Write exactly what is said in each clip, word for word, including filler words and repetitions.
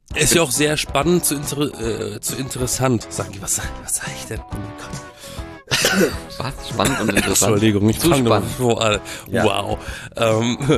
Ist ja auch sehr spannend zu, inter äh, zu interessant. Sag ich, was, was sag ich denn? Oh mein Gott. Was? Spannend und interessant. Entschuldigung, ich Zu fange spannend. vor an. Ja. Wow. Ähm,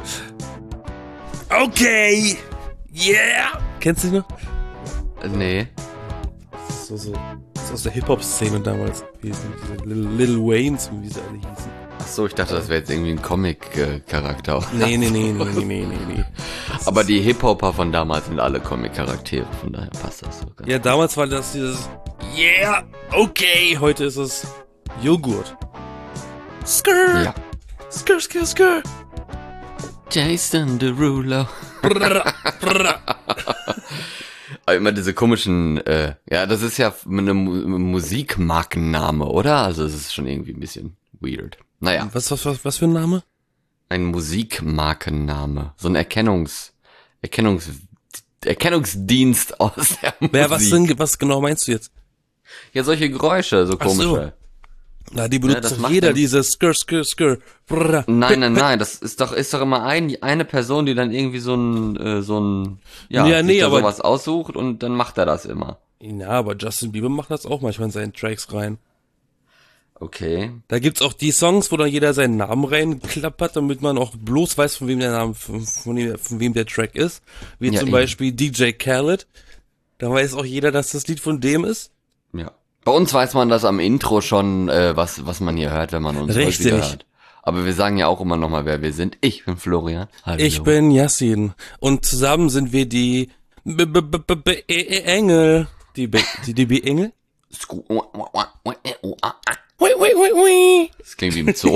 okay. Yeah. Kennst du die noch? Äh, Nee. Das ist so, so, das ist aus der Hip-Hop-Szene damals gewesen. Diese Lil, Lil Waynes, wie sie alle hießen. Ach so, ich dachte, das wäre jetzt irgendwie ein Comic-Charakter. Nee, nee, nee, nee, nee, nee, nee, nee. Aber die Hip-Hopper von damals sind alle Comic-Charaktere, von daher passt das so. Ganz Ja, damals war das dieses Yeah, okay. Heute ist es Joghurt. Skrr. Ja. Skrr, skrr, skrr. Jason Derulo. Brrr, brrr. Aber immer diese komischen, äh, ja, das ist ja eine Mu Musikmarkenname, oder? Also es ist schon irgendwie ein bisschen weird. Naja, Was, was, was, was für ein Name? ein Musikmarkenname. So ein Erkennungs, Erkennungs, Erkennungsdienst aus der Musik. Wer, was, denn, was genau meinst du jetzt? Ja, solche Geräusche, so Ach so. komische. Na, die Ja, benutzt das doch macht jeder, dann- diese Skrr, Skrr, Skrr. Brrr. Nein, nein, nein, das ist doch, ist doch immer ein, eine Person, die dann irgendwie so ein, äh, so ein, ja, Ja, sich nee, da aber- sowas aussucht und dann macht er das immer. Ja, aber Justin Bieber macht das auch manchmal in seinen Tracks rein. Okay. Da gibt's auch die Songs, wo dann jeder seinen Namen reinklappert, damit man auch bloß weiß, von wem der Name, von, von, dem, von wem der Track ist. Wie Ja, zum eben. Beispiel D J Khaled. Da weiß auch jeder, dass das Lied von dem ist. Ja. Bei uns weiß man das am Intro schon, äh, was, was man hier hört, wenn man uns Richtig. häufiger hört. Aber wir sagen ja auch immer nochmal, wer wir sind. Ich bin Florian. Hallo. Ich bin Yassin. Und zusammen sind wir die B -B -B -B -B -E -E Engel. Die B die, die B Engel? Sku- Hui, hui, hui, hui. Das klingt wie im Zoo.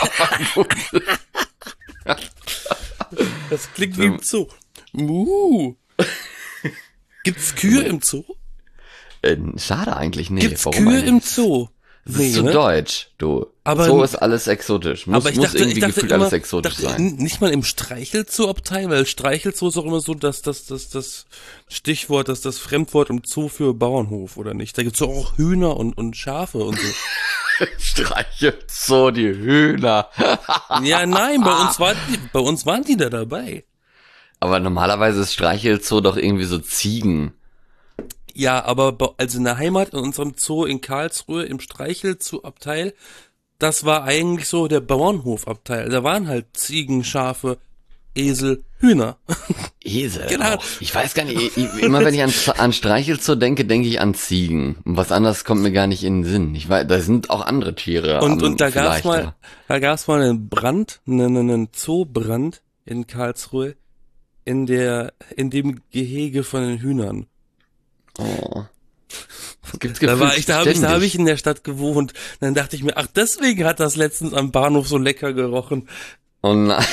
Das klingt wie im Zoo. Uh. Gibt's Kühe im Zoo? äh, schade eigentlich, nee. Gibt's warum Kühe eigentlich? im Zoo? Das ist zu ne? deutsch, du. Aber- so ist alles exotisch. Muss, Aber ich muss dachte, irgendwie ich dachte gefühlt immer, alles exotisch dachte, sein. n- nicht mal im Streichelzoo-Abteil, weil Streichelzoo ist auch immer so, dass das, das, das Stichwort, dass das Fremdwort im Zoo für Bauernhof, oder nicht? Da gibt's doch auch Hühner und, und Schafe und so. Streichelt so die Hühner. Ja, nein, bei uns waren die, bei uns waren die da dabei. Aber normalerweise ist Streichelzoo doch irgendwie so Ziegen. Ja, aber bei- also in der Heimat, in unserem Zoo in Karlsruhe, im Streichelzoo-Abteil, das war eigentlich so der Bauernhofabteil. Da waren halt Ziegen, Schafe, Esel, Hühner. Esel. Genau. Auch. Ich weiß gar nicht, ich, ich, immer wenn ich an, an Streichelzoo denke, denke ich an Ziegen. Und was anderes kommt mir gar nicht in den Sinn. Ich weiß, da sind auch andere Tiere. Und, am- und da gab's vielleicht, mal, aber- da gab's mal einen Brand, einen, einen Zoobrand in Karlsruhe, in der, in dem Gehege von den Hühnern. Oh. Das gibt's Da war gefühlt ich, da habe ich, da habe ständig. ich in der Stadt gewohnt. Dann dachte ich mir, ach, deswegen hat das letztens am Bahnhof so lecker gerochen. Oh nein.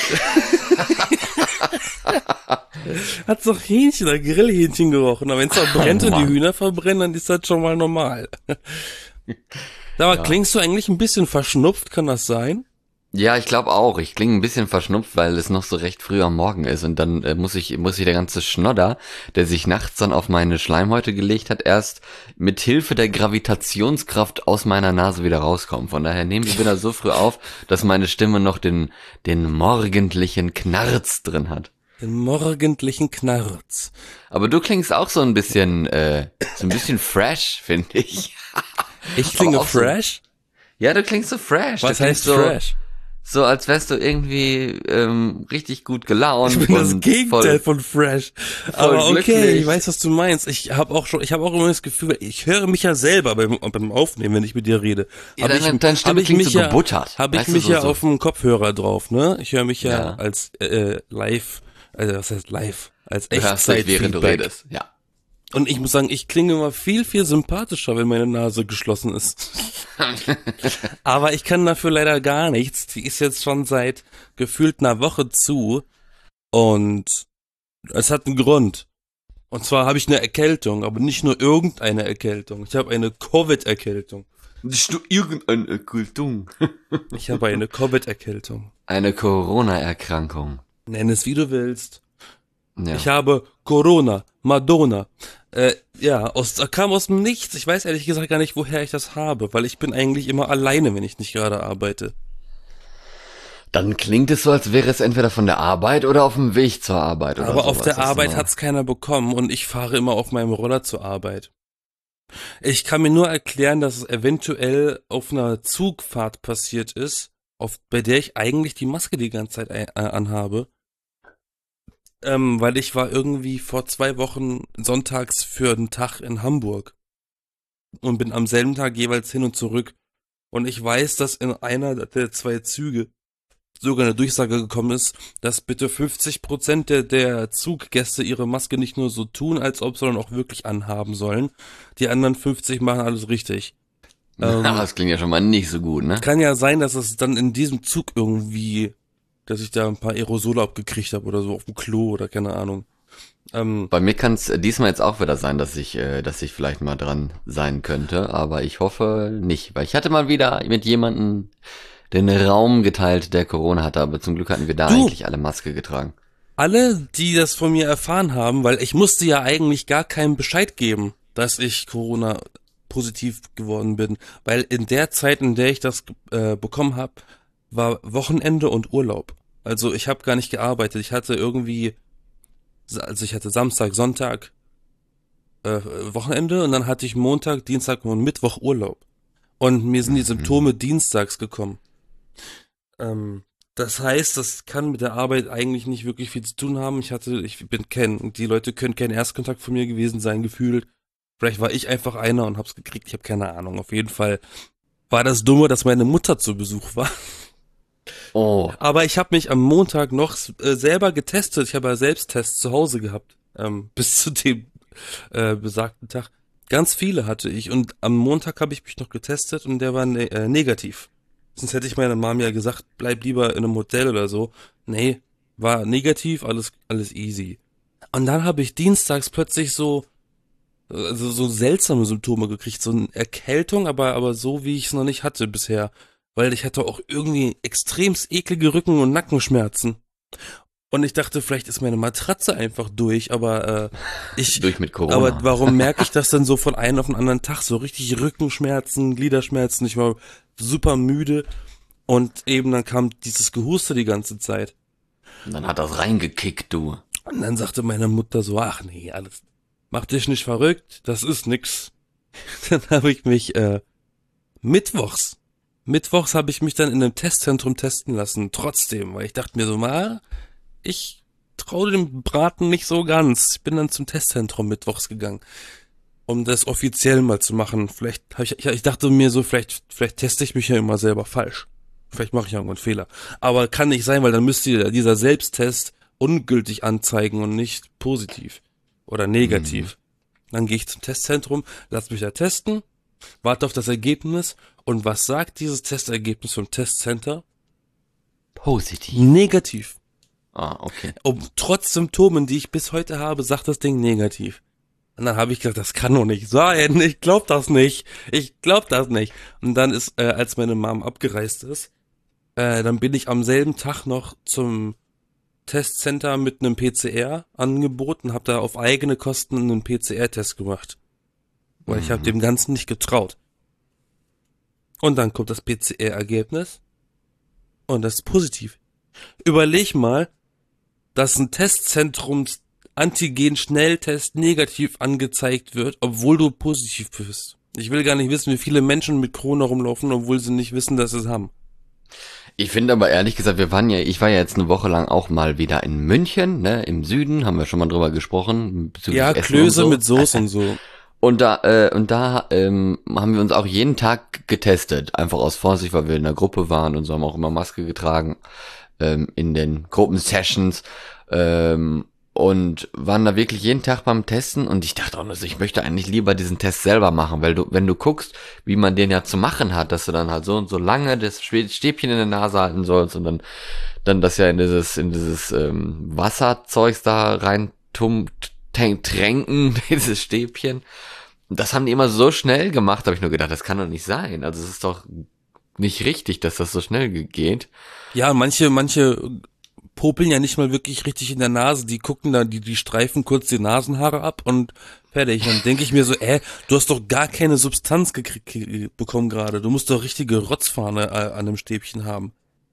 Hat's doch Hähnchen oder Grillhähnchen gerochen. Aber wenn's auch brennt Oh und die Mann. Hühner verbrennen, dann ist das schon mal normal. Aber Ja. klingst du eigentlich ein bisschen verschnupft, kann das sein? Ja, ich glaube auch. Ich klinge ein bisschen verschnupft, weil es noch so recht früh am Morgen ist. Und dann äh, muss ich, muss ich der ganze Schnodder, der sich nachts dann auf meine Schleimhäute gelegt hat, erst mit Hilfe der Gravitationskraft aus meiner Nase wieder rauskommen. Von daher nehme ich wieder so früh auf, dass meine Stimme noch den, den morgendlichen Knarz drin hat. Den morgendlichen Knarz. Aber du klingst auch so ein bisschen, äh, so ein bisschen fresh, finde ich. Ich klinge auch so- fresh? Ja, du klingst so fresh. Was du heißt klingst so, fresh? So als wärst du irgendwie ähm, richtig gut gelaunt. Ich bin das und Gegenteil voll, von fresh. Aber okay, glücklich. ich weiß, was du meinst. Ich habe auch schon, ich habe auch immer das Gefühl, ich höre mich ja selber beim, beim Aufnehmen, wenn ich mit dir rede. Ja, Hab deine- ich, deine Stimme hab ich klingt mich so ja, gebuttert. Habe ich Weißt du, mich so- ja so- auf dem Kopfhörer drauf, ne? Ich höre mich ja, Ja. als äh, live, also was heißt live, als du hörst dich, während du Echtzeit-Feedback. redest. Ja. Und ich muss sagen, ich klinge immer viel, viel sympathischer, wenn meine Nase geschlossen ist. Aber ich kann dafür leider gar nichts. Die ist jetzt schon seit gefühlt einer Woche zu. Und es hat einen Grund. Und zwar habe ich eine Erkältung, aber nicht nur irgendeine Erkältung. Ich habe eine Covid-Erkältung. Bist du irgendeine Kultung? Ich habe eine Covid-Erkältung. Eine Corona-Erkrankung. Nenn es wie du willst. Ja. Ich habe Corona, Madonna. Äh, ja, aus, kam aus dem Nichts. Ich weiß ehrlich gesagt gar nicht, woher ich das habe, weil ich bin eigentlich immer alleine, wenn ich nicht gerade arbeite. Dann klingt es so, als wäre es entweder von der Arbeit oder auf dem Weg zur Arbeit oder Aber sowas. auf der Das ist Arbeit immer- hat's keiner bekommen und ich fahre immer auf meinem Roller zur Arbeit. Ich kann mir nur erklären, dass es eventuell auf einer Zugfahrt passiert ist, auf, bei der ich eigentlich die Maske die ganze Zeit ein, äh, anhabe. Ähm, weil ich war irgendwie vor zwei Wochen sonntags für einen Tag in Hamburg und bin am selben Tag jeweils hin und zurück. Und ich weiß, dass in einer der zwei Züge sogar eine Durchsage gekommen ist, dass bitte fünfzig Prozent der, der Zuggäste ihre Maske nicht nur so tun, als ob, sondern auch wirklich anhaben sollen. Die anderen fünfzig machen alles richtig. Ähm, das klingt ja schon mal nicht so gut, ne? Kann ja sein, dass es dann in diesem Zug irgendwie, dass ich da ein paar Aerosole abgekriegt habe oder so auf dem Klo oder keine Ahnung. Ähm, Bei mir kann es diesmal jetzt auch wieder sein, dass ich, äh, dass ich vielleicht mal dran sein könnte, aber ich hoffe nicht, weil ich hatte mal wieder mit jemandem den Raum geteilt, der Corona hatte, aber zum Glück hatten wir da Du! eigentlich alle Maske getragen. alle, die das von mir erfahren haben, weil ich musste ja eigentlich gar keinen Bescheid geben, dass ich Corona positiv geworden bin, weil in der Zeit, in der ich das äh, bekommen habe, war Wochenende und Urlaub. Also ich habe gar nicht gearbeitet. Ich hatte irgendwie, also ich hatte Samstag, Sonntag äh, Wochenende und dann hatte ich Montag, Dienstag und Mittwoch Urlaub. Und mir sind die Symptome dienstags gekommen. Ähm, das heißt, das kann mit der Arbeit eigentlich nicht wirklich viel zu tun haben. Ich hatte, ich bin kein, die Leute können kein Erstkontakt von mir gewesen sein, gefühlt. Vielleicht war ich einfach einer und hab's gekriegt, ich habe keine Ahnung. Auf jeden Fall war das Dumme, dass meine Mutter zu Besuch war. Oh, Aber ich habe mich am Montag noch äh, selber getestet. Ich habe ja Selbsttests zu Hause gehabt, ähm, bis zu dem äh, besagten Tag. Ganz viele hatte ich und am Montag habe ich mich noch getestet und der war ne äh, negativ. Sonst hätte ich meiner Mom ja gesagt, bleib lieber in einem Hotel oder so. Nee, war negativ, alles alles easy. Und dann habe ich dienstags plötzlich so also so seltsame Symptome gekriegt, so eine Erkältung, aber aber so wie ich es noch nicht hatte bisher, weil ich hatte auch irgendwie extremst eklige Rücken- und Nackenschmerzen. Und ich dachte, vielleicht ist meine Matratze einfach durch, aber äh, ich durch mit Corona. aber warum merke ich das denn so von einem auf den anderen Tag? So richtig Rückenschmerzen, Gliederschmerzen, ich war super müde und eben dann kam dieses Gehuste die ganze Zeit. Und dann hat das reingekickt, du. Und dann sagte meine Mutter so, ach nee, alles, mach dich nicht verrückt, das ist nix. Dann habe ich mich äh, mittwochs, mittwochs habe ich mich dann in einem Testzentrum testen lassen, trotzdem, weil ich dachte mir so, mal, ich traue dem Braten nicht so ganz. Ich bin dann zum Testzentrum mittwochs gegangen, um das offiziell mal zu machen. Vielleicht hab ich, ich, ich dachte mir so, vielleicht, vielleicht teste ich mich ja immer selber falsch. Vielleicht mache ich irgendwo einen Fehler. Aber kann nicht sein, weil dann müsste dieser Selbsttest ungültig anzeigen und nicht positiv oder negativ. Mhm. Dann gehe ich zum Testzentrum, lass mich da testen, warte auf das Ergebnis und was sagt dieses Testergebnis vom Testcenter? Positiv. Negativ. Ah, okay. Und trotz Symptomen, die ich bis heute habe, sagt das Ding negativ. Und dann habe ich gedacht, das kann doch nicht sein. Ich glaub das nicht. Ich glaub das nicht. Und dann ist, äh, als meine Mom abgereist ist, äh, dann bin ich am selben Tag noch zum Testcenter mit einem P C R angeboten, habe da auf eigene Kosten einen P C R-Test gemacht. Weil mhm. ich habe dem Ganzen nicht getraut. Und dann kommt das P C R-Ergebnis und das ist positiv. Überleg mal, dass ein Testzentrums Antigen-Schnelltest negativ angezeigt wird, obwohl du positiv bist. Ich will gar nicht wissen, wie viele Menschen mit Corona rumlaufen, obwohl sie nicht wissen, dass sie es haben. Ich finde aber ehrlich gesagt, wir waren ja, ich war ja jetzt eine Woche lang auch mal wieder in München, ne, im Süden, haben wir schon mal drüber gesprochen. Ja, Klöße so. Mit Soße und so. Und da, äh, und da ähm, haben wir uns auch jeden Tag getestet, einfach aus Vorsicht, weil wir in der Gruppe waren und so, haben auch immer Maske getragen ähm, in den Gruppensessions ähm, und waren da wirklich jeden Tag beim Testen und ich dachte auch, also ich möchte eigentlich lieber diesen Test selber machen, weil du, wenn du guckst, wie man den ja zu machen hat, dass du dann halt so und so lange das Stäbchen in der Nase halten sollst und dann dann das ja in dieses in dieses ähm, Wasserzeugs da rein tum, tränken, dieses Stäbchen. Das haben die immer so schnell gemacht, habe ich nur gedacht, das kann doch nicht sein. Also es ist doch nicht richtig, dass das so schnell geht. Ja, manche, manche popeln ja nicht mal wirklich richtig in der Nase. Die gucken da, die, die streifen kurz die Nasenhaare ab und fertig. Dann denke ich mir so, äh, du hast doch gar keine Substanz gekriegt bekommen gerade. Du musst doch richtige Rotzfahne äh, an dem Stäbchen haben.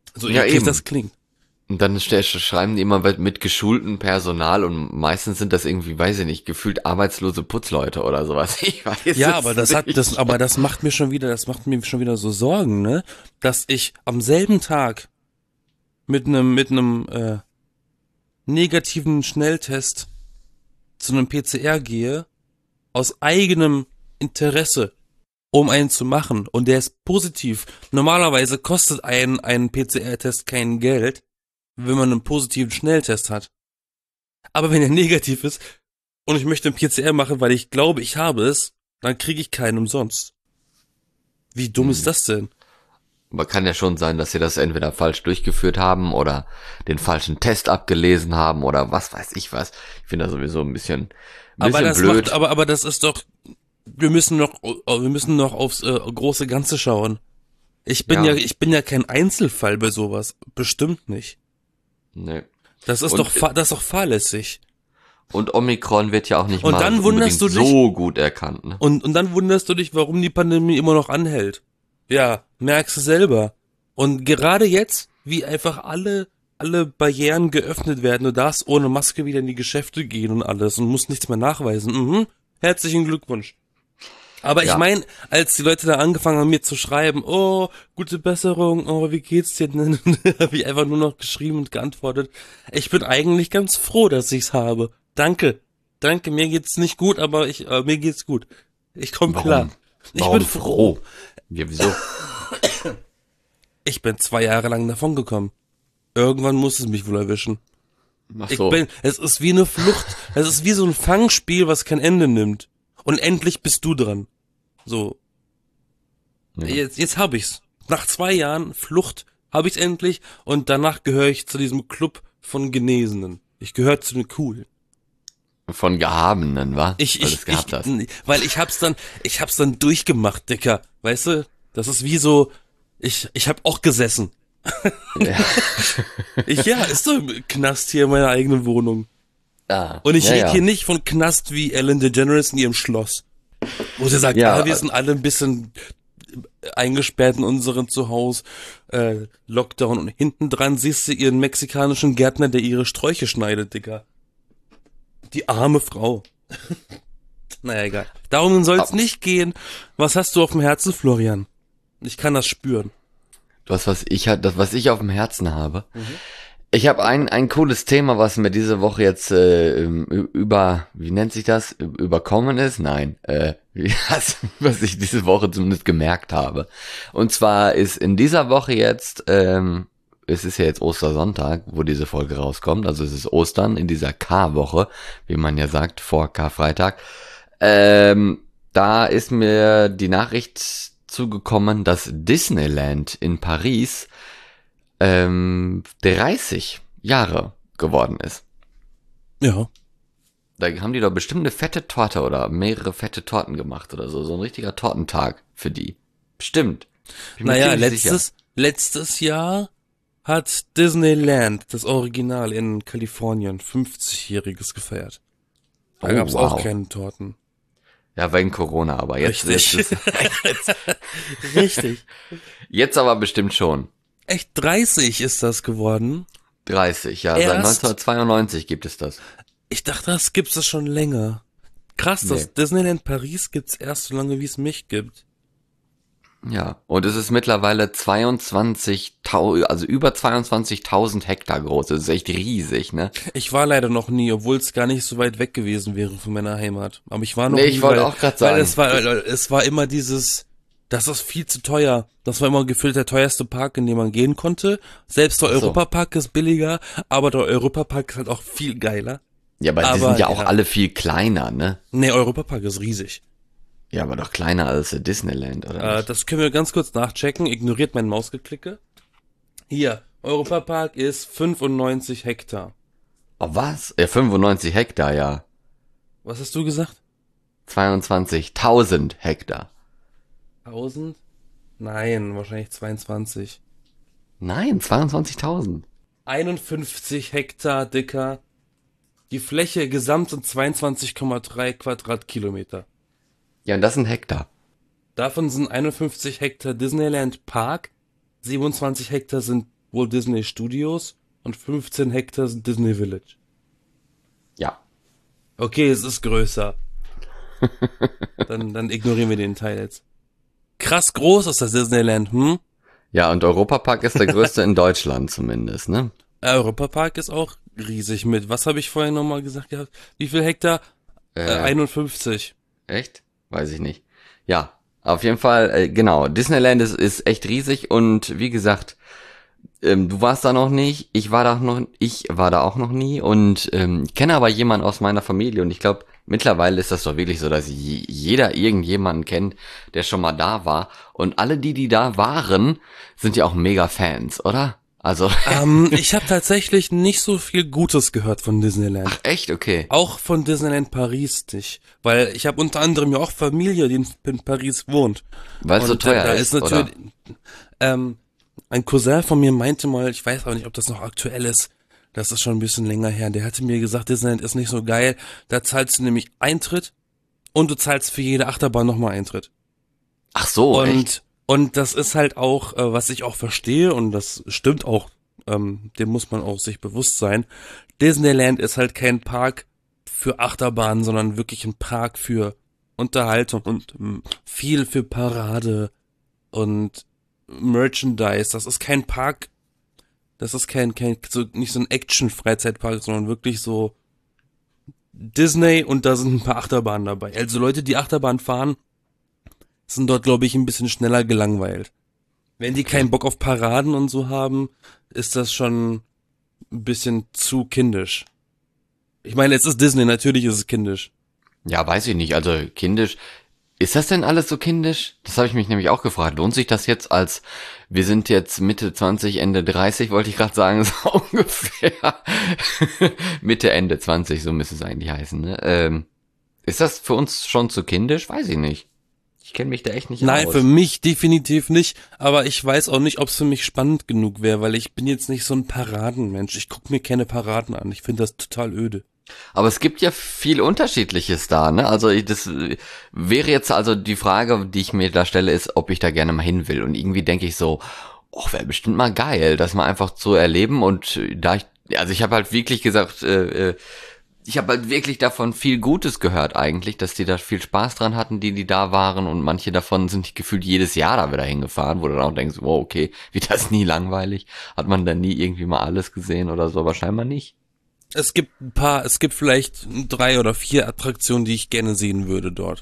So Ja, eklig eben. das klingt. Und dann sch- schreiben die immer mit mit geschultem Personal und meistens sind das irgendwie, weiß ich nicht, gefühlt arbeitslose Putzleute oder sowas. Ich weiß Ja, es aber das hat nicht. das, aber das macht mir schon wieder, das macht mir schon wieder so Sorgen, ne? Dass ich am selben Tag mit einem mit einem äh, negativen Schnelltest zu einem P C R gehe, aus eigenem Interesse, um einen zu machen, und der ist positiv. Normalerweise kostet ein ein P C R-Test kein Geld, wenn man einen positiven Schnelltest hat. Aber wenn er negativ ist und ich möchte einen P C R machen, weil ich glaube, ich habe es, dann kriege ich keinen umsonst. Wie dumm ist das denn? Aber kann ja schon sein, dass sie das entweder falsch durchgeführt haben oder den falschen Test abgelesen haben oder was weiß ich was. Ich finde das sowieso ein bisschen, ein Aber bisschen das blöd. macht, aber aber das ist doch, wir müssen noch, wir müssen noch aufs äh, große Ganze schauen. Ich bin ja. Ja. ich bin ja kein Einzelfall bei sowas, bestimmt nicht. Nee. Das ist Und- doch, fa- das ist doch fahrlässig. Und Omikron wird ja auch nicht Und mal dann wunderst unbedingt du dich- so gut erkannt. Ne? Und und dann wunderst du dich, warum die Pandemie immer noch anhält. Ja, merkst du selber. Und gerade jetzt, wie einfach alle alle Barrieren geöffnet werden, du darfst ohne Maske wieder in die Geschäfte gehen und alles und musst nichts mehr nachweisen. Mhm. Herzlichen Glückwunsch. Aber ich Ja. meine, als die Leute da angefangen haben, mir zu schreiben, oh, gute Besserung, oh, wie geht's dir denn? Habe ich einfach nur noch geschrieben und geantwortet. Ich bin eigentlich ganz froh, dass ich's habe. Danke. Danke, mir geht's nicht gut, aber ich, äh, mir geht's gut. Ich komme Warum? klar. Ich Warum bin froh. Ja, wieso? Ich bin zwei Jahre lang davon gekommen. Irgendwann muss es mich wohl erwischen. Ach Ich so. bin, es ist wie eine Flucht. Es ist wie so ein Fangspiel, was kein Ende nimmt. Und endlich bist du dran. So. Ja. Jetzt, jetzt hab ich's. Nach zwei Jahren Flucht hab ich's endlich und danach gehöre ich zu diesem Club von Genesenen. Ich gehöre zu den Coolen. Von Gehabenen, wa? Ich, Weil ich, du's gehabt ich, hast. weil ich hab's dann, ich hab's dann durchgemacht, Dicker. Weißt du? Das ist wie so, ich, ich hab auch gesessen. Ja. Ich, ja, ist so im Knast hier in meiner eigenen Wohnung. Ah, Und ich ja, rede ja. hier nicht von Knast wie Ellen DeGeneres in ihrem Schloss. Wo sie sagt, Ja, ja, wir sind alle ein bisschen eingesperrt in unserem Zuhause, äh, Lockdown. Und hinten dran siehst du ihren mexikanischen Gärtner, der ihre Sträuche schneidet, Digga. Die arme Frau. Naja, egal. Darum soll es Aber- nicht gehen. Was hast du auf dem Herzen, Florian? Ich kann das spüren. Das, was ich halt, das, was ich auf dem Herzen habe. Ich habe ein, ein cooles Thema, was mir diese Woche jetzt äh, ü- über, wie nennt sich das? Ü- Überkommen ist? Nein. Äh, wie- was, was ich diese Woche zumindest gemerkt habe. Und zwar ist in dieser Woche jetzt, ähm, es ist ja jetzt Ostersonntag, wo diese Folge rauskommt. Also es ist Ostern in dieser K-Woche, wie man ja sagt, vor Karfreitag. Ähm, da ist mir die Nachricht zugekommen, dass Disneyland in Paris ähm, dreißig Jahre geworden ist. Ja. Da haben die doch bestimmt eine fette Torte oder mehrere fette Torten gemacht oder so. So ein richtiger Tortentag für die. Bestimmt. Bin mir Naja, ziemlich sicher. letztes, letztes Jahr hat Disneyland, das Original in Kalifornien, fünfzigjähriges gefeiert. Da Oh, gab's wow. auch keine Torten. Ja, wegen Corona, aber jetzt, Richtig. jetzt, Richtig. jetzt aber bestimmt schon. Echt dreißig ist das geworden. dreißig, ja. Seit Erst- neunzehnhundertzweiundneunzig gibt es das. Ich dachte, das gibt's das schon länger. Krass, das Nee. Disneyland Paris gibt's erst so lange, wie es mich gibt. Ja, und es ist mittlerweile zweiundzwanzigtausend, also über zweiundzwanzigtausend Hektar groß. Das ist echt riesig, ne? Ich war leider noch nie, obwohl es gar nicht so weit weg gewesen wäre von meiner Heimat. Aber ich war noch Nee, nie, ich wollte weil, auch grad weil sagen. es war, es war immer dieses, das ist viel zu teuer. Das war immer gefühlt der teuerste Park, in den man gehen konnte. Selbst der Ach so. Europapark ist billiger, aber der Europapark ist halt auch viel geiler. Ja, aber, die Aber, sind ja auch ja. alle viel kleiner, ne? Nee, Europapark ist riesig. Ja, aber doch kleiner als der Disneyland, oder Äh, nicht? das können wir ganz kurz nachchecken. Ignoriert mein Mausgeklicke. Hier, Europapark ist fünfundneunzig Hektar. Oh, was? Ja, fünfundneunzig Hektar, ja. Was hast du gesagt? zweiundzwanzigtausend Hektar. tausend? Nein, wahrscheinlich zweiundzwanzig. Nein, zweiundzwanzigtausend. einundfünfzig Hektar, Dicker. Die Fläche gesamt sind zweiundzwanzig Komma drei Quadratkilometer. Ja, und das sind Hektar. Davon sind einundfünfzig Hektar Disneyland Park, siebenundzwanzig Hektar sind Walt Disney Studios und fünfzehn Hektar sind Disney Village. Ja. Okay, es ist größer. dann, dann ignorieren wir den Teil jetzt. Krass groß ist das Disneyland, hm? Ja, und Europapark ist der größte in Deutschland zumindest, ne? Europapark ist auch riesig mit. Was habe ich vorhin nochmal gesagt gehabt? Wie viel Hektar? Äh, Äh, einundfünfzig. echt? Weiß ich nicht. Ja, auf jeden Fall, äh, genau. Disneyland ist, ist echt riesig und wie gesagt, ähm, du warst da noch nicht, ich war da noch, ich war da auch noch nie und ähm, kenne aber jemanden aus meiner Familie und ich glaube, mittlerweile ist das doch wirklich so, dass je- jeder irgendjemanden kennt, der schon mal da war und alle die, die da waren, sind ja auch mega Fans, oder? Also, Ähm, ich habe tatsächlich nicht so viel Gutes gehört von Disneyland. echt? Okay. Auch von Disneyland Paris nicht. Weil ich habe unter anderem ja auch Familie, die in, in Paris wohnt. Weil es so Und äh, teuer da ist, ist oder? natürlich, ähm, ein Cousin von mir meinte mal, ich weiß auch nicht, ob das noch aktuell ist, das ist schon ein bisschen länger her, der hatte mir gesagt, Disneyland ist nicht so geil, da zahlst du nämlich Eintritt und du zahlst für jede Achterbahn nochmal Eintritt. Ach so, echt? Und, und das ist halt auch, äh, was ich auch verstehe, und das stimmt auch, ähm, dem muss man auch sich bewusst sein. Disneyland ist halt kein Park für Achterbahnen, sondern wirklich ein Park für Unterhaltung und ähm, viel für Parade und Merchandise. Das ist kein Park, das ist kein, kein, so, nicht so ein Action-Freizeitpark, sondern wirklich so Disney und da sind ein paar Achterbahnen dabei. Also Leute, die Achterbahn fahren, sind dort, glaube ich, ein bisschen schneller gelangweilt. Wenn die keinen Bock auf Paraden und so haben, ist das schon ein bisschen zu kindisch. Ich meine, es ist Disney, natürlich ist es kindisch. Ja, weiß ich nicht. Also kindisch. Ist das denn alles so kindisch? Das habe ich mich nämlich auch gefragt. Lohnt sich das jetzt als, wir sind jetzt Mitte zwanzig, Ende dreißig, wollte ich gerade sagen, so ungefähr. Mitte, Ende zwanzig, so müsste es eigentlich heißen. Ne? Ähm, ist das für uns schon zu kindisch? Weiß ich nicht. Ich kenne mich da echt nicht Nein, aus. für mich definitiv nicht, aber ich weiß auch nicht, ob es für mich spannend genug wäre, weil ich bin jetzt nicht so ein Paradenmensch. Ich gucke mir keine Paraden an. Ich finde das total öde. Aber es gibt ja viel Unterschiedliches da, ne? Also ich- das äh, wäre jetzt also die Frage, die ich mir da stelle, ist, ob ich da gerne mal hin will. Und irgendwie denke ich so, oh, wäre bestimmt mal geil, das mal einfach zu erleben. Und äh, da ich, also ich habe halt wirklich gesagt, äh, äh, ich habe halt wirklich davon viel Gutes gehört eigentlich, dass die da viel Spaß dran hatten, die, die da waren. Und manche davon sind gefühlt jedes Jahr da wieder hingefahren, wo du dann auch denkst, wow, okay, wird das nie langweilig? Hat man da nie irgendwie mal alles gesehen oder so? Aber scheinbar nicht. Es gibt ein paar, es gibt vielleicht drei oder vier Attraktionen, die ich gerne sehen würde dort.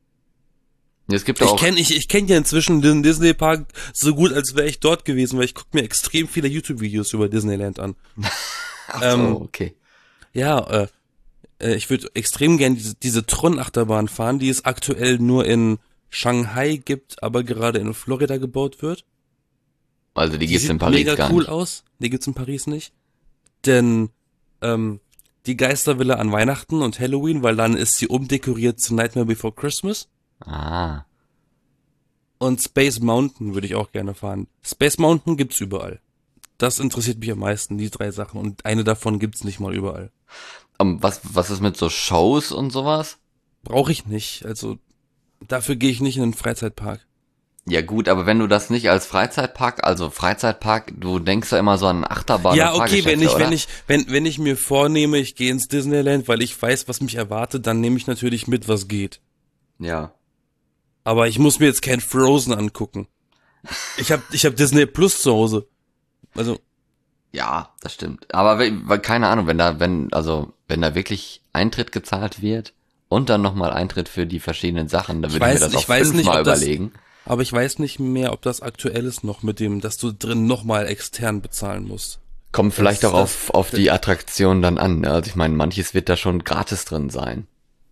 Es gibt Ich auch, kenne ich, ich kenn ja inzwischen den Disney Park so gut, als wäre ich dort gewesen, weil ich gucke mir extrem viele YouTube-Videos über Disneyland an. ach so, ähm, okay. Ja, äh, äh, ich würde extrem gerne diese, diese Tron-Achterbahn fahren, die es aktuell nur in Shanghai gibt, aber gerade in Florida gebaut wird. Also die Die gibt's sieht in Paris mega gar cool nicht. aus. Die gibt's in Paris nicht. Denn ähm, die Geistervilla an Weihnachten und Halloween, weil dann ist sie umdekoriert zu Nightmare Before Christmas. Ah, Und Space Mountain würde ich auch gerne fahren. Space Mountain gibt's überall. Das interessiert mich am meisten, die drei Sachen. Und eine davon gibt's nicht mal überall. um, was, was ist mit so Shows und sowas? Brauche ich nicht. Also dafür gehe ich nicht in einen Freizeitpark. Ja gut, aber wenn du das nicht als Freizeitpark, also Freizeitpark, du denkst ja immer so an Achterbahn Ja, und okay, wenn Fahrgeschäfte, ich, oder? wenn ich, wenn, wenn ich mir vornehme, ich gehe ins Disneyland, weil ich weiß, was mich erwartet, dann nehme ich natürlich mit, was geht. Ja. Aber ich muss mir jetzt kein Frozen angucken. Ich hab, ich hab Disney Plus zu Hause. Also, Ja, das stimmt. Aber we- weil, keine Ahnung, wenn da, wenn, also, wenn da wirklich Eintritt gezahlt wird und dann nochmal Eintritt für die verschiedenen Sachen, dann Ich würde ich mir weiß- das ich auch weiß nicht, fünfmal ob das- überlegen. aber ich weiß nicht mehr, ob das aktuell ist noch mit dem, dass du drin nochmal extern bezahlen musst. Kommt vielleicht das- auch auf, auf die Attraktion dann an. Ne? Also ich meine, manches wird da schon gratis drin sein.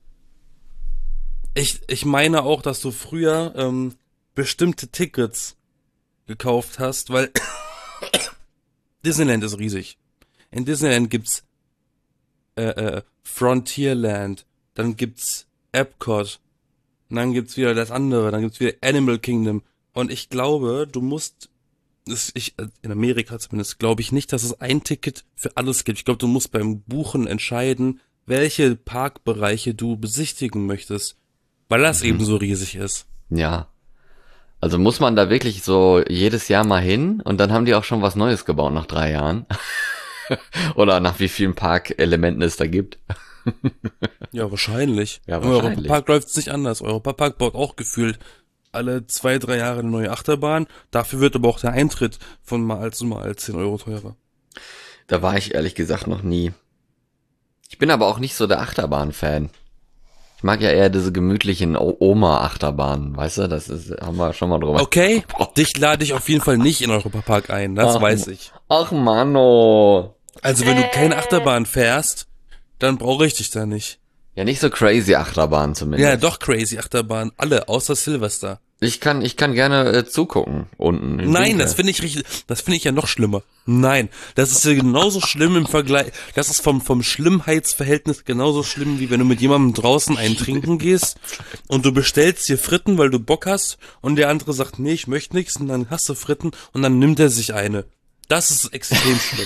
Ich, ich meine auch, dass du früher ähm, bestimmte Tickets gekauft hast, weil Disneyland ist riesig. In Disneyland gibt's äh, äh, Frontierland, dann gibt's Epcot, und dann gibt's wieder das andere, dann gibt's wieder Animal Kingdom. Und ich glaube, du musst, das, ich, in Amerika zumindest, glaube ich nicht, dass es ein Ticket für alles gibt. Ich glaube, du musst beim Buchen entscheiden, welche Parkbereiche du besichtigen möchtest, weil das eben so riesig ist. Ja. Also muss man da wirklich so jedes Jahr mal hin und dann haben die auch schon was Neues gebaut nach drei Jahren. Oder nach wie vielen Parkelementen es da gibt. Ja, wahrscheinlich. Ja, Im wahrscheinlich. Europapark läuft es nicht anders. Europapark baut auch gefühlt alle zwei, drei Jahre eine neue Achterbahn. Dafür wird aber auch der Eintritt von mal als mal als zehn Euro teurer. Da war ich ehrlich gesagt noch nie. Ich bin aber auch nicht so der Achterbahn-Fan. Ich mag ja eher diese gemütlichen O- Oma-Achterbahnen, weißt du? Das ist, haben wir schon mal drüber. Okay, dich lade ich auf jeden Fall nicht in Europapark ein, das Ach, weiß ich. Ach Mano. Also wenn du keine Achterbahn fährst, dann brauche ich dich da nicht. Ja, nicht so crazy Achterbahn zumindest. Ja, doch crazy Achterbahn, alle, außer Silvester. Ich kann, ich kann gerne äh, zugucken unten. im Nein, Winkel. das finde ich richtig, das finde ich ja noch schlimmer. Nein, das ist ja genauso schlimm im Vergleich, das ist vom, vom Schlimmheitsverhältnis genauso schlimm, wie wenn du mit jemandem draußen einen trinken gehst und du bestellst dir Fritten, weil du Bock hast und der andere sagt, nee, ich möchte nichts und dann hast du Fritten und dann nimmt er sich eine. Das ist extrem schlimm.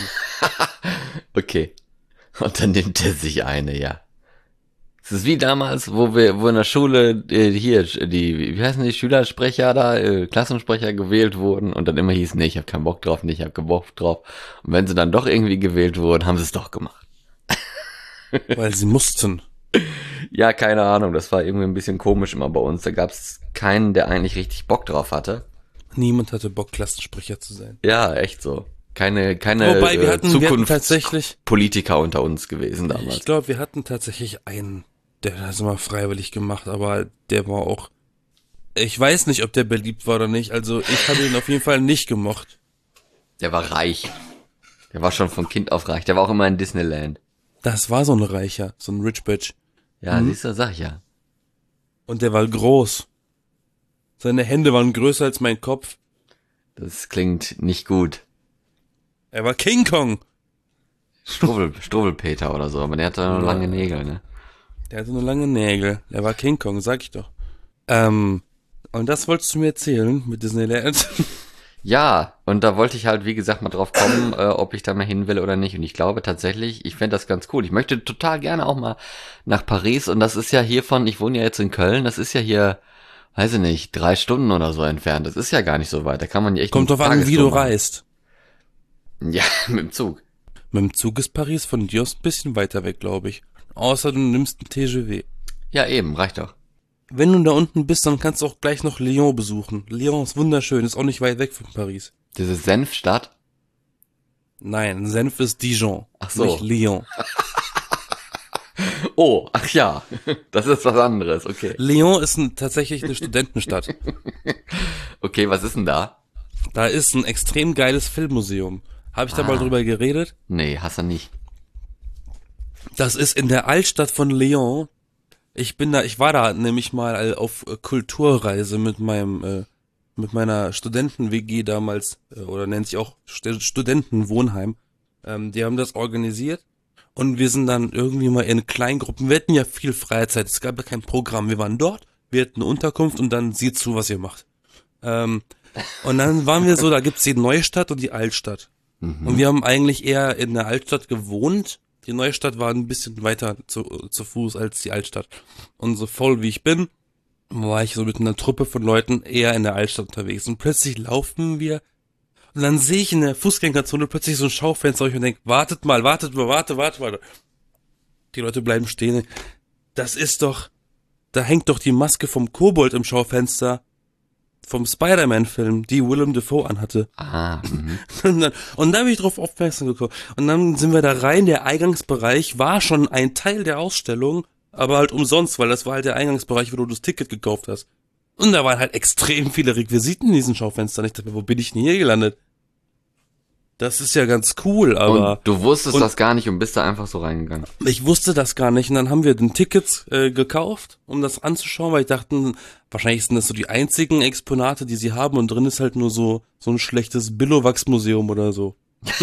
Okay. Und dann nimmt er sich eine, ja. Es ist wie damals, wo wir, wo in der Schule äh, hier die, wie heißen die Schülersprecher da, äh, Klassensprecher gewählt wurden und dann immer hieß, nee, ich habe keinen Bock drauf, nee, ich habe keinen Bock drauf. Und wenn sie dann doch irgendwie gewählt wurden, haben sie es doch gemacht. Weil sie mussten. Ja, keine Ahnung, das war irgendwie ein bisschen komisch immer bei uns. Da gab es keinen, der eigentlich richtig Bock drauf hatte. Niemand hatte Bock, Klassensprecher zu sein. Ja, echt so. Keine, keine Wobei, wir äh, hatten, wir hatten tatsächlich, Zukunftspolitiker unter uns gewesen damals. ich glaube, wir hatten tatsächlich einen, der hat das immer freiwillig gemacht, aber der war auch, ich weiß nicht, ob der beliebt war oder nicht, also ich habe ihn auf jeden Fall nicht gemocht. Der war reich. Der war schon von Kind auf reich. Der war auch immer in Disneyland. Das war so ein Reicher, so ein Rich Bitch. Ja, Mhm. siehst du, sag ich ja. Und der war groß. Seine Hände waren größer als mein Kopf. Das klingt nicht gut. Er war King Kong. Struwwel, Struwwelpeter oder so, aber der hatte nur Ja. lange Nägel, ne? Der hatte nur lange Nägel. Der war King Kong, sag ich doch. Ähm, und das wolltest du mir erzählen mit Disneyland? Ja, und da wollte ich halt, wie gesagt, mal drauf kommen, äh, ob ich da mal hin will oder nicht. Und ich glaube tatsächlich, ich fände das ganz cool. Ich möchte total gerne auch mal nach Paris. Und das ist ja hiervon, ich wohne ja jetzt in Köln, das ist ja hier, weiß ich nicht, drei Stunden oder so entfernt. Das ist ja gar nicht so weit. Da kann man ja echt Kommt eine drauf an, wie du Tagestour machen. reist. Ja, mit dem Zug. Mit dem Zug ist Paris von dir aus ein bisschen weiter weg, glaube ich. Außer du nimmst einen T G V. Ja, eben, reicht doch. Wenn du da unten bist, dann kannst du auch gleich noch Lyon besuchen. Lyon ist wunderschön, ist auch nicht weit weg von Paris. Diese Senfstadt. Nein, Senf ist Dijon, Ach so. nicht Lyon. Oh, ach ja, das ist was anderes, okay. Lyon ist ein, tatsächlich eine Studentenstadt. Okay, was ist denn da? Da ist ein extrem geiles Filmmuseum. Habe ich da Ah. mal drüber geredet? Nee, hast du nicht. Das ist in der Altstadt von Lyon. Ich bin da, ich war da nämlich mal auf äh, Kulturreise mit meinem, äh, mit meiner Studenten-W G damals, äh, oder nennt sich auch St Studentenwohnheim. Ähm, die haben das organisiert und wir sind dann irgendwie mal in Kleingruppen. Wir hatten ja viel Freizeit, es gab ja kein Programm. Wir waren dort, wir hatten eine Unterkunft und dann seht zu, was ihr macht. Ähm, und dann waren wir so, da gibt's die Neustadt und die Altstadt. Mhm. Und wir haben eigentlich eher in der Altstadt gewohnt. Die Neustadt war ein bisschen weiter zu, zu Fuß als die Altstadt. Und so voll wie ich bin, war ich so mit einer Truppe von Leuten eher in der Altstadt unterwegs. Und plötzlich laufen wir und dann sehe ich in der Fußgängerzone plötzlich so ein Schaufenster und denke, wartet mal, wartet mal, warte, warte, warte. Die Leute bleiben stehen. Das ist doch, da hängt doch die Maske vom Kobold im Schaufenster vom Spider-Man-Film, die Willem Dafoe anhatte. Ah, mhm. Und dann, und dann bin ich drauf aufmerksam gekommen. Und dann sind wir da rein, der Eingangsbereich war schon ein Teil der Ausstellung, aber halt umsonst, weil das war halt der Eingangsbereich, wo du das Ticket gekauft hast. Und da waren halt extrem viele Requisiten in diesen Schaufenstern. Ich dachte mir, wo bin ich denn hier gelandet? Das ist ja ganz cool, aber Und du wusstest und- das gar nicht und bist da einfach so reingegangen. ich wusste das gar nicht. Und dann haben wir den Tickets äh, gekauft, um das anzuschauen, weil ich dachte, wahrscheinlich sind das so die einzigen Exponate, die sie haben. Und drin ist halt nur so so ein schlechtes Billowax-Museum oder so.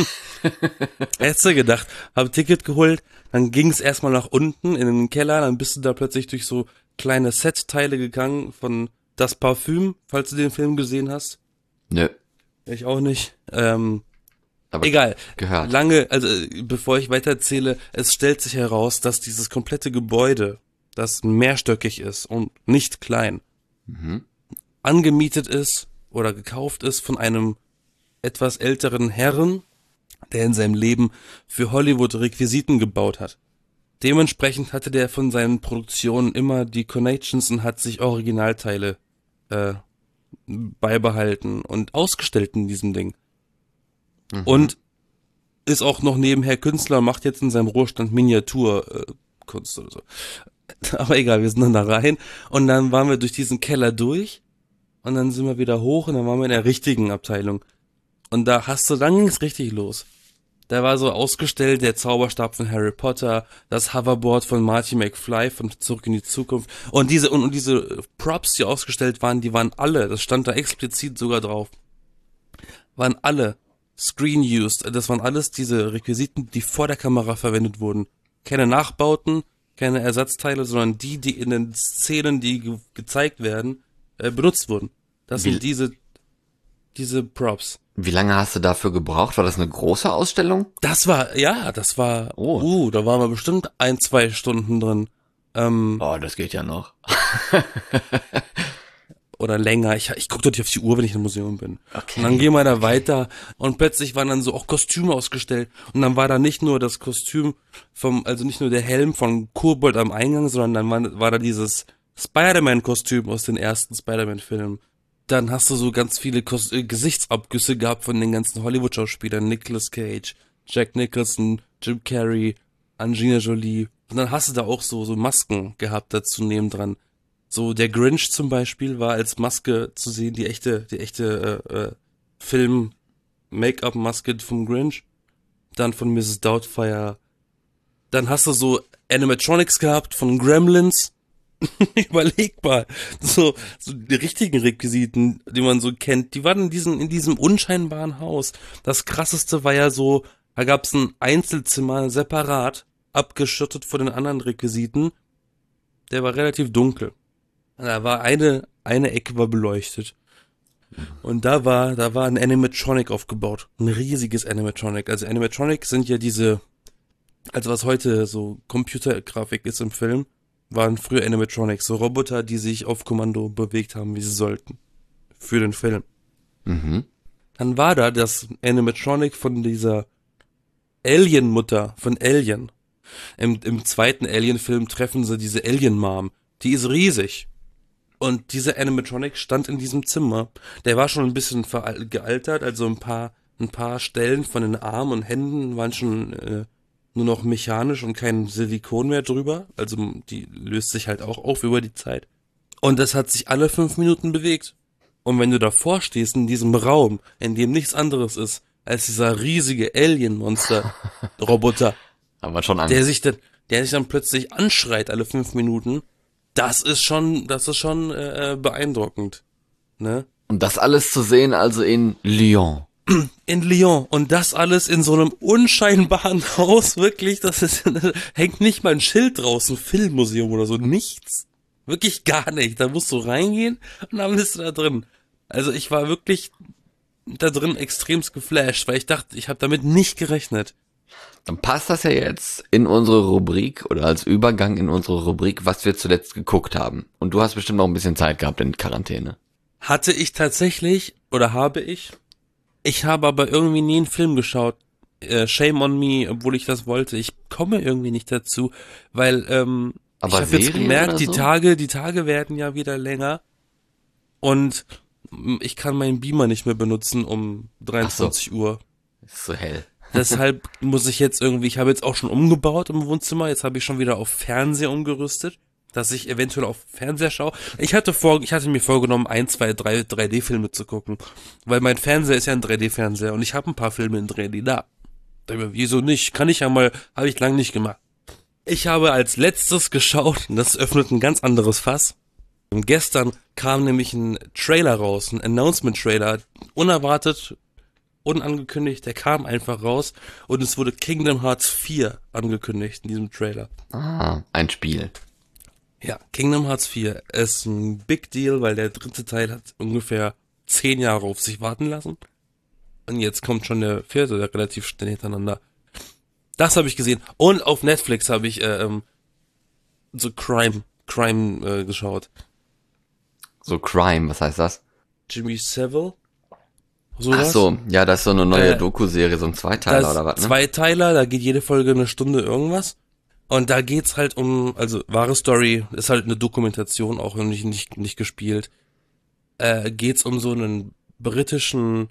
Hättest du gedacht, habe Ticket geholt, dann ging es erstmal nach unten in den Keller, dann bist du da plötzlich durch so kleine Set-Teile gegangen von Das Parfüm, falls du den Film gesehen hast. Nö. Ich auch nicht. Ähm, Aber egal. gehört. Lange, also äh, bevor ich weitererzähle, es stellt sich heraus, dass dieses komplette Gebäude, das mehrstöckig ist und nicht klein, Mhm. angemietet ist oder gekauft ist von einem etwas älteren Herren, der in seinem Leben für Hollywood Requisiten gebaut hat. Dementsprechend hatte der von seinen Produktionen immer die Connections und hat sich Originalteile äh, beibehalten und ausgestellt in diesem Ding. Mhm. Und ist auch noch nebenher Künstler, macht jetzt in seinem Ruhestand Miniaturkunst äh, oder so. Aber egal, wir sind dann da rein und dann waren wir durch diesen Keller durch und dann sind wir wieder hoch und dann waren wir in der richtigen Abteilung. Und da hast du, dann ging's richtig los. Da war so ausgestellt der Zauberstab von Harry Potter, das Hoverboard von Marty McFly von Zurück in die Zukunft und diese und, und diese Props, die ausgestellt waren, die waren alle, das stand da explizit sogar drauf, waren alle Screen used. Das waren alles diese Requisiten, die vor der Kamera verwendet wurden. Keine Nachbauten, keine Ersatzteile, sondern die, die in den Szenen, die ge gezeigt werden, äh, benutzt wurden. Das Wie, sind diese diese Props. Wie lange hast du dafür gebraucht? War das eine große Ausstellung? Das war, ja, das war, oh, uh, da waren wir bestimmt ein, zwei Stunden drin. Ähm, oh, das geht ja noch. oder länger. Ich, ich gucke doch nicht auf die Uhr, wenn ich im Museum bin. Okay. Und dann gehen wir da okay. weiter und plötzlich waren dann so auch Kostüme ausgestellt. Und dann war da nicht nur das Kostüm vom, also nicht nur der Helm von Kobold am Eingang, sondern dann war, war da dieses Spider-Man-Kostüm aus den ersten Spider-Man-Filmen. Dann hast du so ganz viele Kos äh, Gesichtsabgüsse gehabt von den ganzen Hollywood-Schauspielern. Nicolas Cage, Jack Nicholson, Jim Carrey, Angelina Jolie. Und dann hast du da auch so so Masken gehabt dazu nebendran. So der Grinch zum Beispiel war als Maske zu sehen, die echte, die echte äh, äh, Film-Make-up-Maske vom Grinch. Dann von Misses Doubtfire. Dann hast du so Animatronics gehabt von Gremlins. Überleg mal. So, so die richtigen Requisiten, die man so kennt, die waren in diesem, in diesem unscheinbaren Haus. Das krasseste war ja so, da gab's ein Einzelzimmer separat, abgeschottet von den anderen Requisiten. Der war relativ dunkel. Da war eine, eine Ecke war beleuchtet. Und da war, da war ein Animatronic aufgebaut. Ein riesiges Animatronic. Also Animatronic sind ja diese, also was heute so Computergrafik ist im Film, waren früher Animatronics, so Roboter, die sich auf Kommando bewegt haben, wie sie sollten. Für den Film. Mhm. Dann war da das Animatronic von dieser Alien-Mutter von Alien. Im, im zweiten Alien-Film treffen sie diese Alien-Mom. Die ist riesig. Und dieser Animatronic stand in diesem Zimmer. Der war schon ein bisschen gealtert, also ein paar, ein paar Stellen von den Armen und Händen waren schon äh, nur noch mechanisch und kein Silikon mehr drüber. Also die löst sich halt auch auf über die Zeit. Und das hat sich alle fünf Minuten bewegt. Und wenn du davor stehst in diesem Raum, in dem nichts anderes ist, als dieser riesige Alien-Monster-Roboter, aber schon Angst. der sich dann, der sich dann plötzlich anschreit alle fünf Minuten, das ist schon, das ist schon äh, beeindruckend, ne? Und das alles zu sehen, also in Lyon. In Lyon. Und das alles in so einem unscheinbaren Haus, wirklich, das ist, hängt nicht mal ein Schild draußen, Filmmuseum oder so, nichts. Wirklich gar nicht. Da musst du reingehen und dann bist du da drin. Also ich war wirklich da drin extremst geflasht, weil ich dachte, ich habe damit nicht gerechnet. Dann passt das ja jetzt in unsere Rubrik oder als Übergang in unsere Rubrik, was wir zuletzt geguckt haben. Und du hast bestimmt noch ein bisschen Zeit gehabt in Quarantäne. Hatte ich tatsächlich, oder habe ich? Ich habe aber irgendwie nie einen Film geschaut. Äh, shame on me, obwohl ich das wollte. Ich komme irgendwie nicht dazu, weil ähm, aber ich habe jetzt gemerkt, die so? Tage, die Tage werden ja wieder länger und ich kann meinen Beamer nicht mehr benutzen um dreiundzwanzig so. Uhr. Ist so hell. Deshalb muss ich jetzt irgendwie, ich habe jetzt auch schon umgebaut im Wohnzimmer, jetzt habe ich schon wieder auf Fernseher umgerüstet, dass ich eventuell auf Fernseher schaue. Ich hatte vor, ich hatte mir vorgenommen, ein, zwei, drei drei D-Filme zu gucken, weil mein Fernseher ist ja ein drei D-Fernseher und ich habe ein paar Filme in drei D da. Wieso nicht? Kann ich ja mal, habe ich lang nicht gemacht. Ich habe als letztes geschaut, und das öffnet ein ganz anderes Fass. Und gestern kam nämlich ein Trailer raus, ein Announcement-Trailer, unerwartet, unangekündigt, der kam einfach raus und es wurde Kingdom Hearts vier angekündigt in diesem Trailer. Ah, ein Spiel. Ja, Kingdom Hearts vier ist ein Big Deal, weil der dritte Teil hat ungefähr zehn Jahre auf sich warten lassen. Und jetzt kommt schon der vierte, der relativ schnell hintereinander. Das habe ich gesehen. Und auf Netflix habe ich äh, ähm, so Crime, Crime äh, geschaut. So Crime, was heißt das? Jimmy Savile. So Ach so, ja, das ist so eine neue äh, Doku-Serie, so ein Zweiteiler oder was, ne? Zweiteiler, da geht jede Folge eine Stunde irgendwas. Und da geht's halt um, also wahre Story, ist halt eine Dokumentation, auch nicht, nicht, nicht gespielt. Äh, geht's um so einen britischen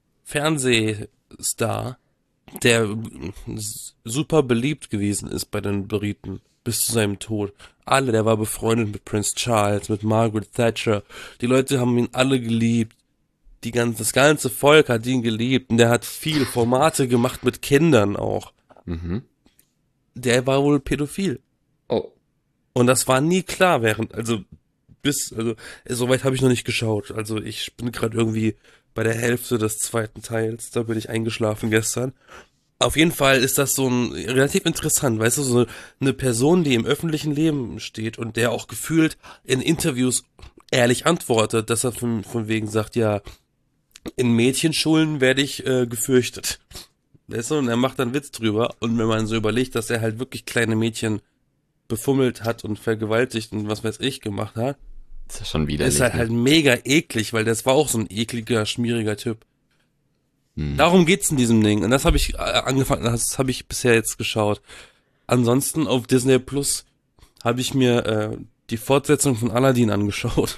Fernsehstar, der super beliebt gewesen ist bei den Briten bis zu seinem Tod. Alle, der war befreundet mit Prince Charles, mit Margaret Thatcher. Die Leute haben ihn alle geliebt. Die ganze, das ganze Volk hat ihn geliebt und der hat viel Formate gemacht mit Kindern auch. Mhm. Der war wohl pädophil. Oh. Und das war nie klar während, also bis, also soweit habe ich noch nicht geschaut. Also ich bin gerade irgendwie bei der Hälfte des zweiten Teils, da bin ich eingeschlafen gestern. Auf jeden Fall ist das so ein relativ interessant, weißt du, so eine Person, die im öffentlichen Leben steht und der auch gefühlt in Interviews ehrlich antwortet, dass er von, von wegen sagt, ja, in Mädchenschulen werde ich äh, gefürchtet. Weißt du, und er macht dann Witz drüber. Und wenn man so überlegt, dass er halt wirklich kleine Mädchen befummelt hat und vergewaltigt und was weiß ich gemacht hat, ist ja schon widerlich, ist halt, ne? halt mega eklig, weil das war auch so ein ekliger, schmieriger Typ. Hm. Darum geht's in diesem Ding. Und das habe ich äh, angefangen, das habe ich bisher jetzt geschaut. Ansonsten auf Disney Plus habe ich mir äh, die Fortsetzung von Aladdin angeschaut.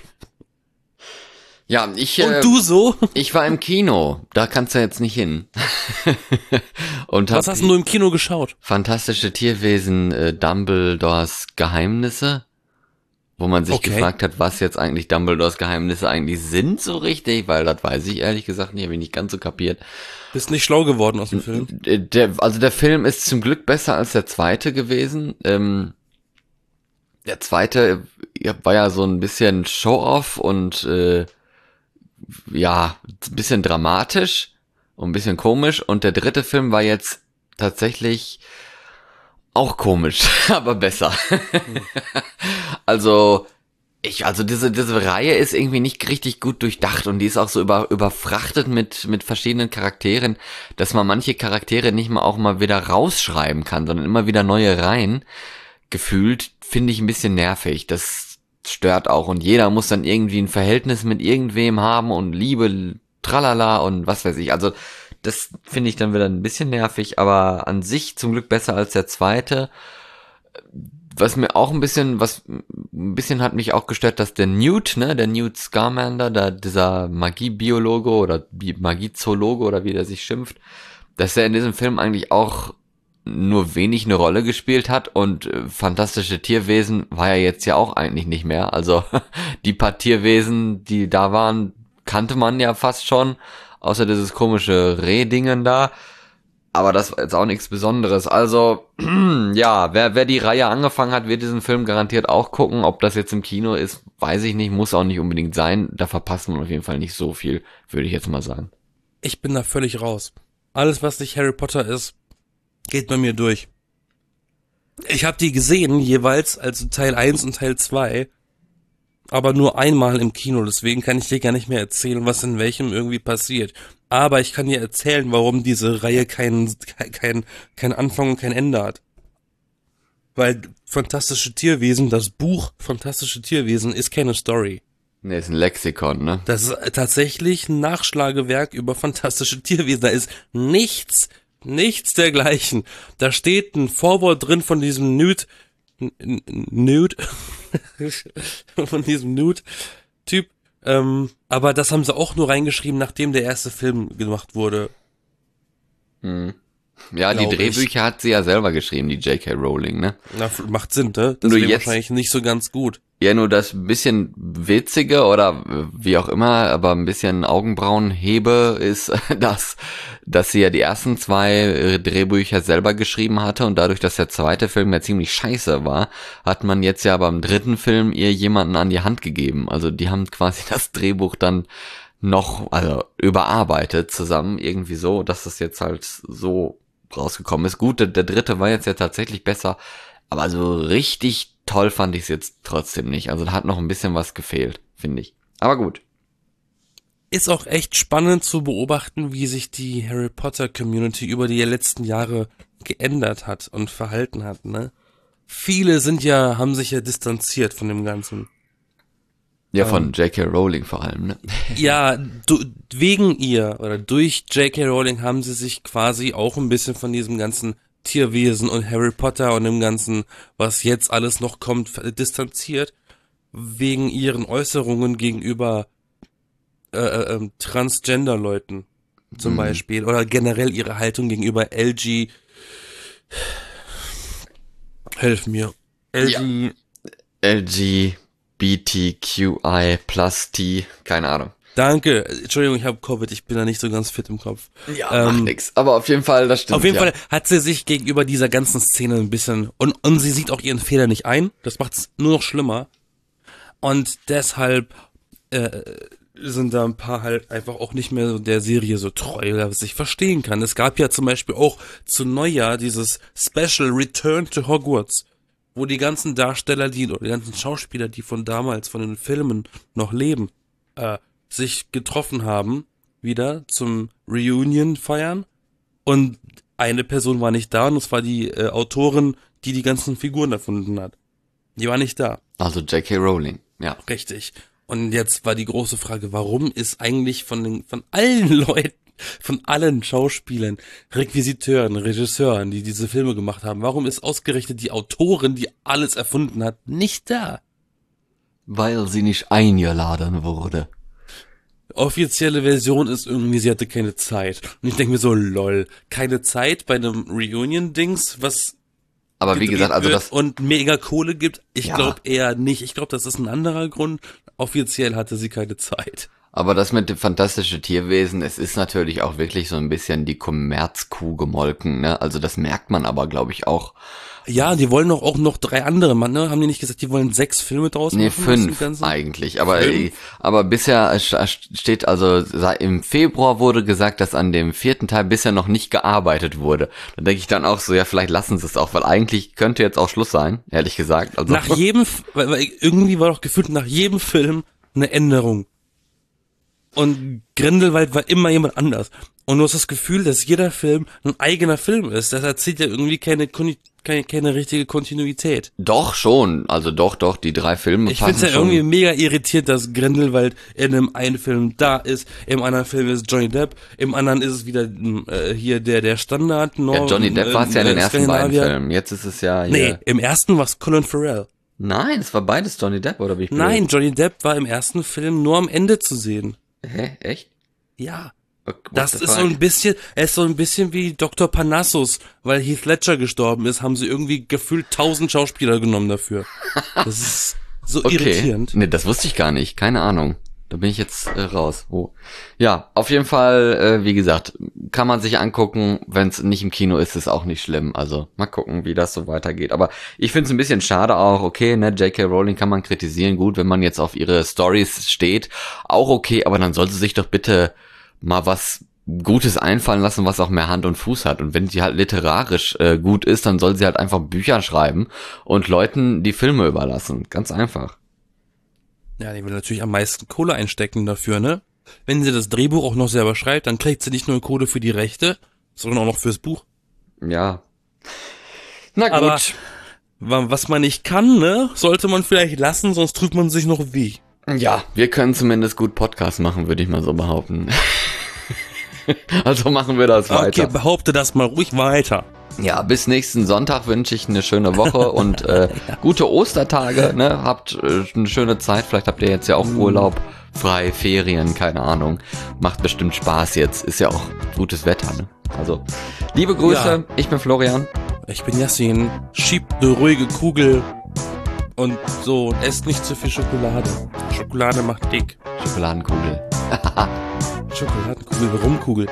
Ja, ich Und äh, du so? Ich war im Kino, da kannst du jetzt nicht hin. Und was hast du im Kino geschaut? Fantastische Tierwesen, äh, Dumbledores Geheimnisse, wo man sich okay. gefragt hat, was jetzt eigentlich Dumbledores Geheimnisse eigentlich sind so richtig, weil das weiß ich ehrlich gesagt nicht, habe ich nicht ganz so kapiert. Bist nicht schlau geworden aus dem Film? Der, also der Film ist zum Glück besser als der zweite gewesen. Ähm, der zweite war ja so ein bisschen Show-off und äh, ja, ein bisschen dramatisch und ein bisschen komisch. Und der dritte Film war jetzt tatsächlich auch komisch, aber besser. Mhm. Also, ich, also diese, diese Reihe ist irgendwie nicht richtig gut durchdacht und die ist auch so über, überfrachtet mit, mit verschiedenen Charakteren, dass man manche Charaktere nicht mal auch mal wieder rausschreiben kann, sondern immer wieder neue Reihen. Gefühlt finde ich ein bisschen nervig. Das stört auch und jeder muss dann irgendwie ein Verhältnis mit irgendwem haben und Liebe, tralala und was weiß ich. Also das finde ich dann wieder ein bisschen nervig, aber an sich zum Glück besser als der zweite. Was mir auch ein bisschen, was ein bisschen hat mich auch gestört, dass der Newt, ne, der Newt Scamander, da dieser Magiebiologe oder Magiezoologe oder wie der sich schimpft, dass er in diesem Film eigentlich auch nur wenig eine Rolle gespielt hat und äh, fantastische Tierwesen war ja jetzt ja auch eigentlich nicht mehr. Also die paar Tierwesen, die da waren, kannte man ja fast schon, außer dieses komische Rehdingen da. Aber das war jetzt auch nichts Besonderes. Also ja, wer, wer die Reihe angefangen hat, wird diesen Film garantiert auch gucken. Ob das jetzt im Kino ist, weiß ich nicht, muss auch nicht unbedingt sein. Da verpasst man auf jeden Fall nicht so viel, würde ich jetzt mal sagen. Ich bin da völlig raus. Alles, was nicht Harry Potter ist, geht bei mir durch. Ich habe die gesehen, jeweils, also Teil eins und Teil zwei, aber nur einmal im Kino, deswegen kann ich dir gar nicht mehr erzählen, was in welchem irgendwie passiert. Aber ich kann dir erzählen, warum diese Reihe keinen kein, kein Anfang und kein Ende hat. Weil Fantastische Tierwesen, das Buch Fantastische Tierwesen ist keine Story. Ne, ist ein Lexikon, ne? Das ist tatsächlich ein Nachschlagewerk über fantastische Tierwesen. Da ist nichts Nichts dergleichen. Da steht ein Vorwort drin von diesem Newt, Newt, von diesem Newt-Typ. Ähm, aber das haben sie auch nur reingeschrieben, nachdem der erste Film gemacht wurde. Hm. Ja, die Drehbücher ich. hat sie ja selber geschrieben, die J K Rowling, ne? Na, macht Sinn, ne? Das wäre wahrscheinlich nicht so ganz gut. Ja, nur das bisschen witzige oder wie auch immer, aber ein bisschen Augenbrauenhebe ist das, dass sie ja die ersten zwei Drehbücher selber geschrieben hatte und dadurch, dass der zweite Film ja ziemlich scheiße war, hat man jetzt ja beim dritten Film ihr jemanden an die Hand gegeben. Also die haben quasi das Drehbuch dann noch, also überarbeitet zusammen, irgendwie so, dass das jetzt halt so rausgekommen ist. Gut, der, der dritte war jetzt ja tatsächlich besser, aber so richtig toll fand ich es jetzt trotzdem nicht. Also da hat noch ein bisschen was gefehlt, finde ich. Aber gut. Ist auch echt spannend zu beobachten, wie sich die Harry Potter Community über die letzten Jahre geändert hat und verhalten hat, ne? Viele sind ja, haben sich ja distanziert von dem Ganzen. Ja, von ähm, J K. Rowling vor allem, ne? Ja, du, wegen ihr oder durch J K. Rowling haben sie sich quasi auch ein bisschen von diesem ganzen Tierwesen und Harry Potter und dem ganzen, was jetzt alles noch kommt, distanziert, wegen ihren Äußerungen gegenüber äh, äh, Transgender-Leuten zum mhm. Beispiel oder generell ihre Haltung gegenüber L G. Helf mir. L G. Ja. L G B T Q I plus T, keine Ahnung. Danke. Entschuldigung, ich habe Covid, ich bin da nicht so ganz fit im Kopf. Ja, ähm, macht nix. Aber auf jeden Fall, das stimmt. Auf jeden ja. Fall hat sie sich gegenüber dieser ganzen Szene ein bisschen, und, und sie sieht auch ihren Fehler nicht ein. Das macht es nur noch schlimmer. Und deshalb äh, sind da ein paar halt einfach auch nicht mehr so der Serie so treu, was ich verstehen kann. Es gab ja zum Beispiel auch zu Neujahr dieses Special Return to Hogwarts, wo die ganzen Darsteller, die, oder die ganzen Schauspieler, die von damals, von den Filmen noch leben, äh, sich getroffen haben, wieder zum Reunion feiern. Und eine Person war nicht da, und das war die äh, Autorin, die die ganzen Figuren erfunden hat. Die war nicht da. Also J K. Rowling, ja. Richtig. Und jetzt war die große Frage, warum ist eigentlich von den, von allen Leuten, von allen Schauspielern, Requisiteuren, Regisseuren, die diese Filme gemacht haben, warum ist ausgerechnet die Autorin, die alles erfunden hat, nicht da? Weil sie nicht eingeladen wurde. Offizielle Version ist irgendwie, sie hatte keine Zeit. Und ich denke mir so, lol, keine Zeit bei einem Reunion-Dings, was aber wie gesagt, also das und mega Kohle gibt? Ich ja. glaube eher nicht. Ich glaube, das ist ein anderer Grund. Offiziell hatte sie keine Zeit. Aber das mit dem fantastischen Tierwesen, es ist natürlich auch wirklich so ein bisschen die Kommerzkuh gemolken, ne? Also das merkt man aber, glaube ich, auch. Ja, die wollen doch auch noch drei andere, Mann, ne? Haben die nicht gesagt, die wollen sechs Filme draus nee, machen? Nee, fünf eigentlich. Aber fünf? aber bisher steht also, im Februar wurde gesagt, dass an dem vierten Teil bisher noch nicht gearbeitet wurde. Da denke ich dann auch so, ja, vielleicht lassen sie es auch, weil eigentlich könnte jetzt auch Schluss sein, ehrlich gesagt. Also nach jedem, weil, weil irgendwie war doch gefühlt nach jedem Film eine Änderung. Und Grindelwald war immer jemand anders. Und du hast das Gefühl, dass jeder Film ein eigener Film ist. Das erzählt ja irgendwie keine, keine, keine richtige Kontinuität. Doch, schon. Also doch, doch, die drei Filme ich passen schon. Ich find's ja irgendwie mega irritiert, dass Grindelwald in einem einen Film da ist, im anderen Film ist Johnny Depp, im anderen ist es wieder äh, hier der der Standard. No, ja, Johnny Depp äh, war es ja in den ersten beiden Filmen. Jetzt ist es ja hier. Nee, im ersten war es Colin Farrell. Nein, es war beides Johnny Depp, oder wie ich Nein, Johnny Depp war im ersten Film nur am Ende zu sehen. Hä? Echt? Ja. What das ist so ein bisschen, er ist so ein bisschen wie Doktor Parnassus, weil Heath Ledger gestorben ist, haben sie irgendwie gefühlt tausend Schauspieler genommen dafür. Das ist so okay. irritierend. Nee, das wusste ich gar nicht, keine Ahnung. Da bin ich jetzt äh, raus. Oh. Ja, auf jeden Fall, äh, wie gesagt, kann man sich angucken. Wenn es nicht im Kino ist, ist auch nicht schlimm. Also mal gucken, wie das so weitergeht. Aber ich finde es ein bisschen schade auch. Okay, ne, J K. Rowling kann man kritisieren. Gut, wenn man jetzt auf ihre Stories steht, auch okay. Aber dann sollte sich doch bitte mal was Gutes einfallen lassen, was auch mehr Hand und Fuß hat. Und wenn sie halt literarisch äh, gut ist, dann soll sie halt einfach Bücher schreiben und Leuten die Filme überlassen. Ganz einfach. Ja, die will natürlich am meisten Kohle einstecken dafür, ne? Wenn sie das Drehbuch auch noch selber schreibt, dann kriegt sie nicht nur Kohle für die Rechte, sondern auch noch fürs Buch. Ja. Na gut. Aber was man nicht kann, ne, sollte man vielleicht lassen, sonst tut man sich noch weh. Ja, wir können zumindest gut Podcast machen, würde ich mal so behaupten. Also machen wir das weiter. Okay, behaupte das mal ruhig weiter. Ja, bis nächsten Sonntag wünsche ich eine schöne Woche und äh, ja. gute Ostertage, ne? Habt äh, eine schöne Zeit, vielleicht habt ihr jetzt ja auch Urlaub, frei, Ferien, keine Ahnung. Macht bestimmt Spaß jetzt, ist ja auch gutes Wetter, ne? Also, liebe Grüße, ja. Ich bin Florian. Ich bin Yassin, schiebt eine ruhige Kugel und so, und esst nicht zu viel Schokolade. Schokolade macht dick. Schokoladenkugel. Schokoladenkugel, Rumkugel.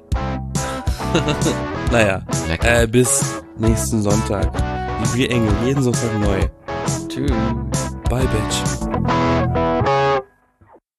Naja, äh, bis nächsten Sonntag. Wir Engel, jeden Sonntag neu. Tschüss. Bye, Bitch.